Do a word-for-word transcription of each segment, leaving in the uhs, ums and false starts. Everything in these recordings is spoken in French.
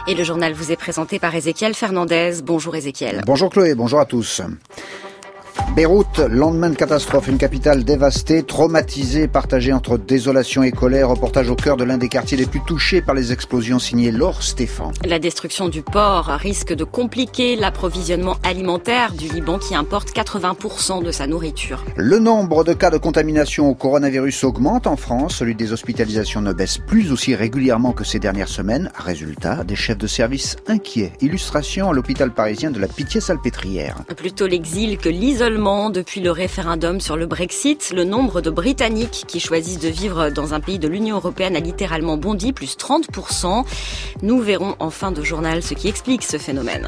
Et le journal vous est présenté par Ézéchiel Fernandez. Bonjour Ézéchiel. Bonjour Chloé, bonjour à tous. Beyrouth, lendemain de catastrophe, une capitale dévastée, traumatisée, partagée entre désolation et colère. Reportage au cœur de l'un des quartiers les plus touchés par les explosions, signé Laure Stéphane. La destruction du port risque de compliquer l'approvisionnement alimentaire du Liban qui importe quatre-vingts pour cent de sa nourriture. Le nombre de cas de contamination au coronavirus augmente en France. Celui des hospitalisations ne baisse plus aussi régulièrement que ces dernières semaines. Résultat, des chefs de service inquiets. Illustration à l'hôpital parisien de la Pitié-Salpêtrière. Plutôt l'exil que l'isolement. Depuis le référendum sur le Brexit, le nombre de Britanniques qui choisissent de vivre dans un pays de l'Union européenne a littéralement bondi, plus trente pour cent. Nous verrons en fin de journal ce qui explique ce phénomène.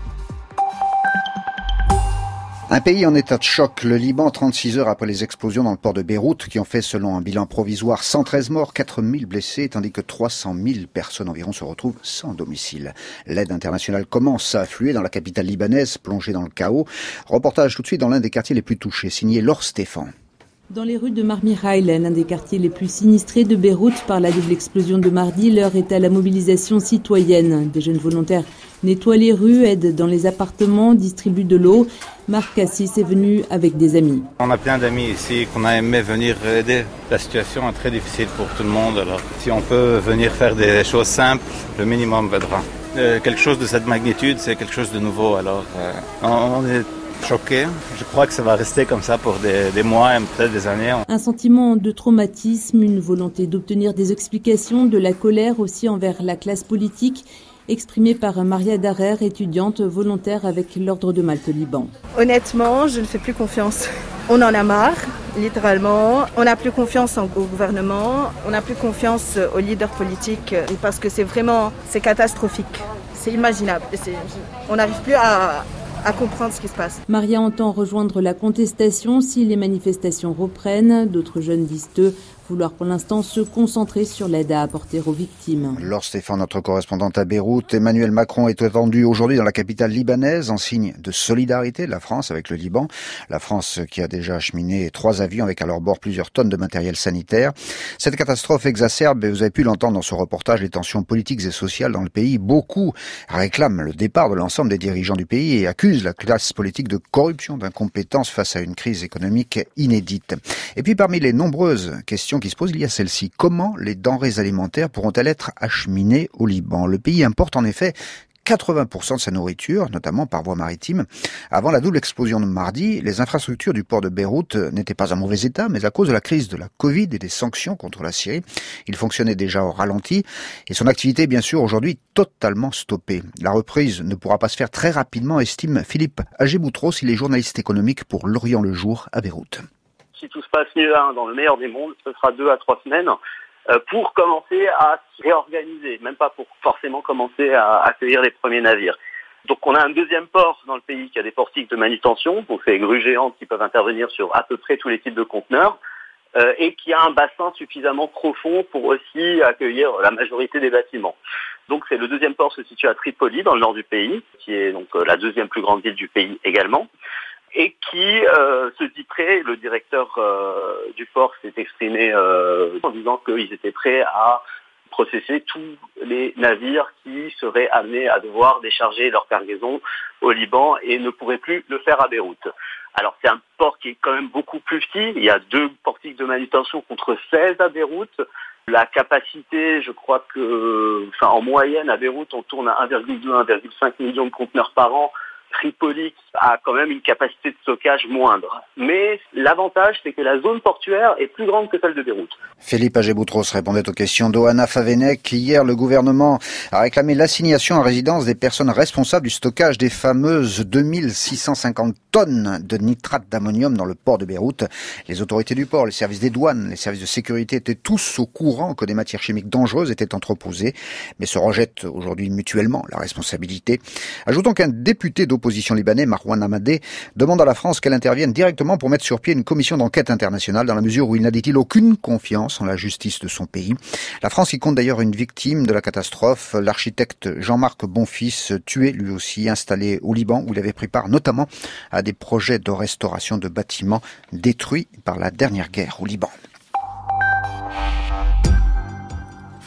Un pays en état de choc, le Liban, trente-six heures après les explosions dans le port de Beyrouth, qui ont fait, selon un bilan provisoire, cent treize morts, quatre mille blessés, tandis que trois cent mille personnes environ se retrouvent sans domicile. L'aide internationale commence à affluer dans la capitale libanaise, plongée dans le chaos. Reportage tout de suite dans l'un des quartiers les plus touchés, signé Laure Stéphane. Dans les rues de Marmirail, l'un des quartiers les plus sinistrés de Beyrouth par la double explosion de mardi, l'heure est à la mobilisation citoyenne. Des jeunes volontaires nettoient les rues, aident dans les appartements, distribuent de l'eau. Marc Cassis est venu avec des amis. On a plein d'amis ici qu'on a aimé venir aider. La situation est très difficile pour tout le monde. Alors, si on peut venir faire des choses simples, le minimum vaudra. Euh, quelque chose de cette magnitude, c'est quelque chose de nouveau. Alors, euh, on est choqué. Je crois que ça va rester comme ça pour des, des mois et peut-être des années. Un sentiment de traumatisme, une volonté d'obtenir des explications, de la colère aussi envers la classe politique, exprimée par Maria Darer, étudiante volontaire avec l'Ordre de Malte Liban. Honnêtement, je ne fais plus confiance. On en a marre, littéralement. On n'a plus confiance au gouvernement, on n'a plus confiance aux leaders politiques parce que c'est vraiment, c'est catastrophique. C'est imaginable. C'est, on n'arrive plus à... à comprendre ce qui se passe. Maria entend rejoindre la contestation si les manifestations reprennent. D'autres jeunes disent eux vouloir pour l'instant se concentrer sur l'aide à apporter aux victimes. Laure Stéphane, notre correspondante à Beyrouth. Emmanuel Macron est attendu aujourd'hui dans la capitale libanaise en signe de solidarité de la France avec le Liban. La France qui a déjà acheminé trois avions avec à leur bord plusieurs tonnes de matériel sanitaire. Cette catastrophe exacerbe, et vous avez pu l'entendre dans ce reportage, les tensions politiques et sociales dans le pays. Beaucoup réclament le départ de l'ensemble des dirigeants du pays et accusent la classe politique de corruption, d'incompétence face à une crise économique inédite. Et puis parmi les nombreuses questions qui se pose, il y a celle-ci. Comment les denrées alimentaires pourront-elles être acheminées au Liban? Le pays importe en effet quatre-vingts pour cent de sa nourriture, notamment par voie maritime. Avant la double explosion de mardi, les infrastructures du port de Beyrouth n'étaient pas en mauvais état, mais à cause de la crise de la Covid et des sanctions contre la Syrie, il fonctionnait déjà au ralenti et son activité est bien sûr aujourd'hui totalement stoppée. La reprise ne pourra pas se faire très rapidement, estime Philippe Agé-Boutros, il est journaliste économique pour L'Orient le Jour à Beyrouth. Si tout se passe mieux, hein, dans le meilleur des mondes, ce sera deux à trois semaines euh, pour commencer à se réorganiser, même pas pour forcément commencer à accueillir les premiers navires. Donc on a un deuxième port dans le pays qui a des portiques de manutention, donc c'est des grues géantes qui peuvent intervenir sur à peu près tous les types de conteneurs, euh, et qui a un bassin suffisamment profond pour aussi accueillir la majorité des bâtiments. Donc c'est le deuxième port se situe à Tripoli, dans le nord du pays, qui est donc euh, la deuxième plus grande ville du pays également. Et qui euh, se dit prêt, le directeur euh, du port s'est exprimé euh, en disant qu'ils étaient prêts à processer tous les navires qui seraient amenés à devoir décharger leur cargaison au Liban et ne pourraient plus le faire à Beyrouth. Alors c'est un port qui est quand même beaucoup plus petit, il y a deux portiques de manutention contre seize à Beyrouth. La capacité, je crois que, enfin en moyenne à Beyrouth, on tourne à un virgule deux à un virgule cinq million de conteneurs par an. Tripoli a quand même une capacité de stockage moindre. Mais l'avantage, c'est que la zone portuaire est plus grande que celle de Beyrouth. Philippe Agé-Boutros répondait aux questions d'Ohana Favenek. Hier, le gouvernement a réclamé l'assignation à résidence des personnes responsables du stockage des fameuses deux mille six cent cinquante tonnes de nitrate d'ammonium dans le port de Beyrouth. Les autorités du port, les services des douanes, les services de sécurité étaient tous au courant que des matières chimiques dangereuses étaient entreposées, mais se rejettent aujourd'hui mutuellement la responsabilité. Ajoutons qu'un député d'opposition L'opposition libanais, Marwan Hamadeh, demande à la France qu'elle intervienne directement pour mettre sur pied une commission d'enquête internationale dans la mesure où il n'a, dit-il, aucune confiance en la justice de son pays. La France y compte d'ailleurs une victime de la catastrophe, l'architecte Jean-Marc Bonfils, tué lui aussi, installé au Liban où il avait pris part notamment à des projets de restauration de bâtiments détruits par la dernière guerre au Liban.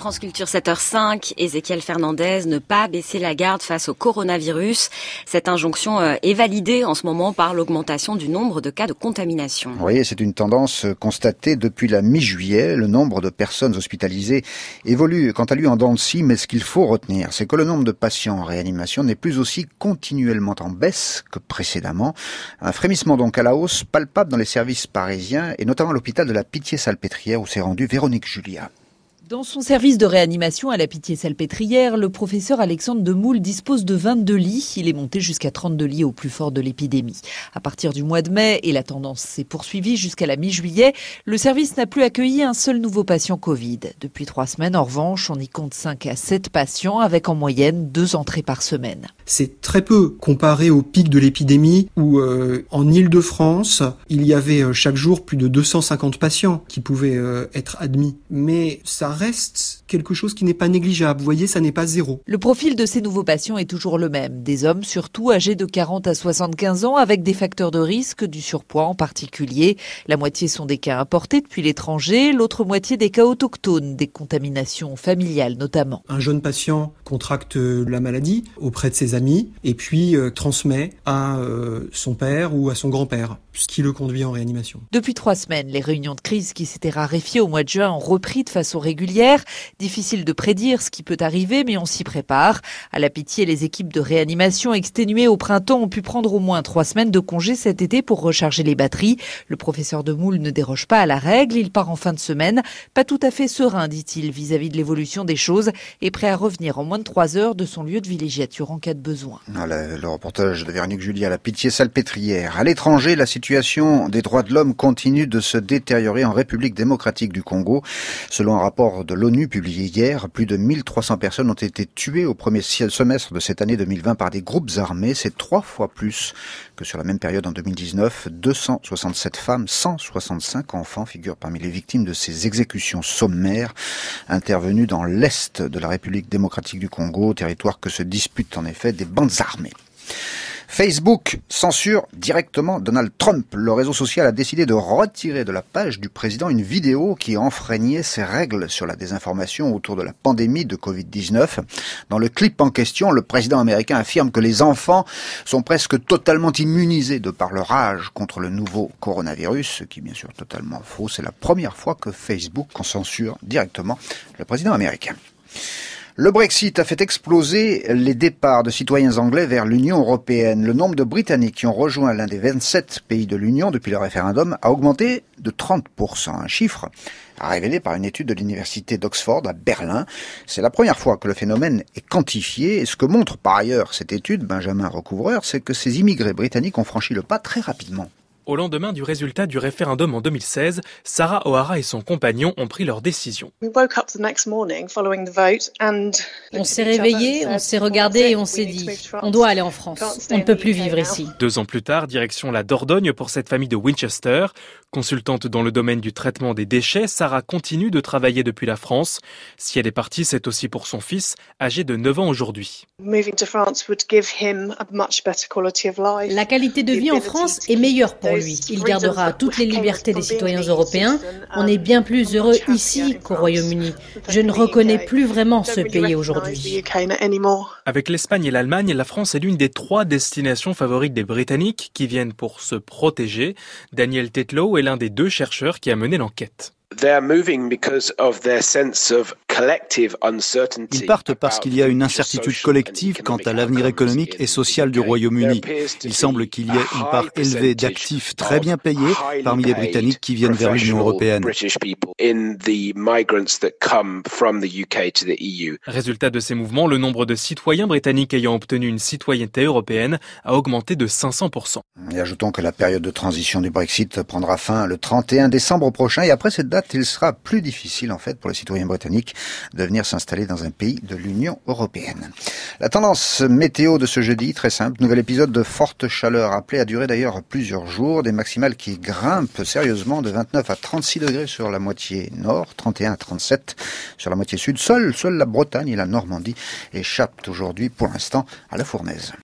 France Culture sept heures cinq, Ézéchiel Fernandez, ne pas baisser la garde face au coronavirus. Cette injonction est validée en ce moment par l'augmentation du nombre de cas de contamination. Oui, c'est une tendance constatée depuis la mi-juillet. Le nombre de personnes hospitalisées évolue quant à lui en dents de scie, mais ce qu'il faut retenir, c'est que le nombre de patients en réanimation n'est plus aussi continuellement en baisse que précédemment. Un frémissement donc à la hausse, palpable dans les services parisiens et notamment à l'hôpital de la Pitié-Salpêtrière où s'est rendue Véronique Julia. Dans son service de réanimation à la Pitié-Salpêtrière, le professeur Alexandre Demoule dispose de vingt-deux lits. Il est monté jusqu'à trente-deux lits au plus fort de l'épidémie. À partir du mois de mai, et la tendance s'est poursuivie jusqu'à la mi-juillet, le service n'a plus accueilli un seul nouveau patient Covid. Depuis trois semaines, en revanche, on y compte cinq à sept patients avec en moyenne deux entrées par semaine. C'est très peu comparé au pic de l'épidémie où euh, en Île-de-France, il y avait euh, chaque jour plus de deux cent cinquante patients qui pouvaient euh, être admis. Mais ça reste quelque chose qui n'est pas négligeable. Vous voyez, ça n'est pas zéro. Le profil de ces nouveaux patients est toujours le même. Des hommes surtout âgés de quarante à soixante-quinze ans avec des facteurs de risque, du surpoids en particulier. La moitié sont des cas importés depuis l'étranger, l'autre moitié des cas autochtones, des contaminations familiales notamment. Un jeune patient contracte la maladie auprès de ses amis et puis euh, transmet à euh, son père ou à son grand-père, ce qui le conduit en réanimation. Depuis trois semaines, les réunions de crise qui s'étaient raréfiées au mois de juin ont repris de façon régulière. Difficile de prédire ce qui peut arriver, mais on s'y prépare. À la Pitié, les équipes de réanimation exténuées au printemps ont pu prendre au moins trois semaines de congé cet été pour recharger les batteries. Le professeur Demoule ne déroge pas à la règle. Il part en fin de semaine. Pas tout à fait serein, dit-il, vis-à-vis de l'évolution des choses et prêt à revenir en moins de trois heures de son lieu de villégiature en cas de besoin. Le, le reportage de Véronique Julia à la Pitié-Salpêtrière. À l'étranger, la situation des droits de l'homme continue de se détériorer en République démocratique du Congo. Selon un rapport de l'ONU publié hier, plus de mille trois cents personnes ont été tuées au premier semestre de cette année deux mille vingt par des groupes armés. C'est trois fois plus que sur la même période en deux mille dix-neuf. deux cent soixante-sept femmes, cent soixante-cinq enfants figurent parmi les victimes de ces exécutions sommaires intervenues dans l'est de la République démocratique du Congo, territoire que se disputent en effet des bandes armées. Facebook censure directement Donald Trump. Le réseau social a décidé de retirer de la page du président une vidéo qui enfreignait ses règles sur la désinformation autour de la pandémie de covid dix-neuf. Dans le clip en question, le président américain affirme que les enfants sont presque totalement immunisés de par leur âge contre le nouveau coronavirus, ce qui est bien sûr totalement faux. C'est la première fois que Facebook censure directement le président américain. Le Brexit a fait exploser les départs de citoyens anglais vers l'Union européenne. Le nombre de Britanniques qui ont rejoint l'un des vingt-sept pays de l'Union depuis le référendum a augmenté de trente pour cent. Un chiffre révélé par une étude de l'université d'Oxford à Berlin. C'est la première fois que le phénomène est quantifié. Et ce que montre par ailleurs cette étude, Benjamin Recouvreur, c'est que ces immigrés britanniques ont franchi le pas très rapidement. Au lendemain du résultat du référendum en deux mille seize, Sarah O'Hara et son compagnon ont pris leur décision. On s'est réveillés, on s'est regardé et on s'est dit « On doit aller en France, on ne peut plus vivre ici ». Deux ans plus tard, direction la Dordogne pour cette famille de Winchester. Consultante dans le domaine du traitement des déchets, Sarah continue de travailler depuis la France. Si elle est partie, c'est aussi pour son fils, âgé de neuf ans aujourd'hui. La qualité de vie en France est meilleure pour lui. Il gardera toutes les libertés des citoyens européens. On est bien plus heureux ici qu'au Royaume-Uni. Je ne reconnais plus vraiment ce pays aujourd'hui. Avec l'Espagne et l'Allemagne, la France est l'une des trois destinations favorites des Britanniques qui viennent pour se protéger. Daniel Tetlow est l'un des deux chercheurs qui a mené l'enquête. Ils partent parce qu'il y a une incertitude collective quant à l'avenir économique et social du Royaume-Uni. Il semble qu'il y ait une part élevée d'actifs très bien payés parmi les Britanniques qui viennent vers l'Union européenne. Résultat de ces mouvements, le nombre de citoyens britanniques ayant obtenu une citoyenneté européenne a augmenté de cinq cents pour cent. Et ajoutons que la période de transition du Brexit prendra fin le trente et un décembre prochain et après cette date, il sera plus difficile en fait pour les citoyens britanniques de venir s'installer dans un pays de l'Union européenne. La tendance météo de ce jeudi, très simple, nouvel épisode de forte chaleur appelé à durer d'ailleurs plusieurs jours, des maximales qui grimpent sérieusement de vingt-neuf à trente-six degrés sur la moitié nord, trente et un à trente-sept sur la moitié sud. Seule, seule la Bretagne et la Normandie échappent aujourd'hui pour l'instant à la fournaise.